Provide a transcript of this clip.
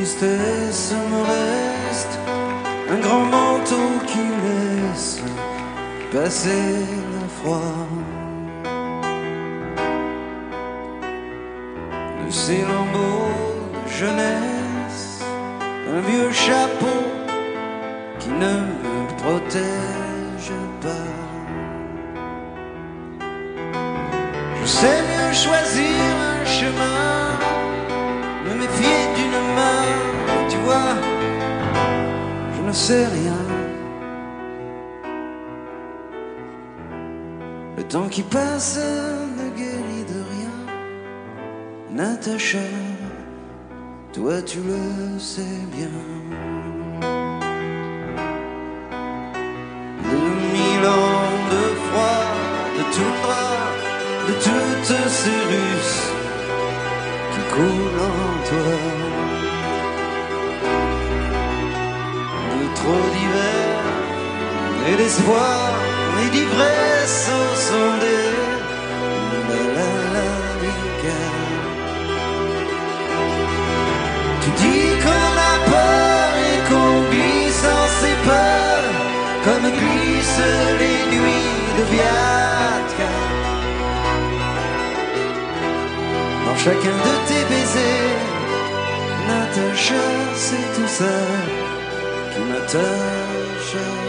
tristesse me reste un grand manteau qui laisse passer le froid. De ces lambeaux de jeunesse, un vieux chapeau qui ne me protège pas. Je sais mieux choisir un chemin, me méfier d'une main, tu vois, je ne sais rien. Le temps qui passe ne guérit de rien. Natacha, toi tu le sais bien. 2000 ans de froid, de toundra, de toutes ces russes qui coulent en toi. De trop d'hiver et d'espoir et d'ivresse au son des balalaïka. Tu dis qu'on a peur et qu'on glisse en ses peurs, comme glissent les nuits de Viatka. Dans chacun de tes baisers, Natacha, c'est tout ça qui m'attache.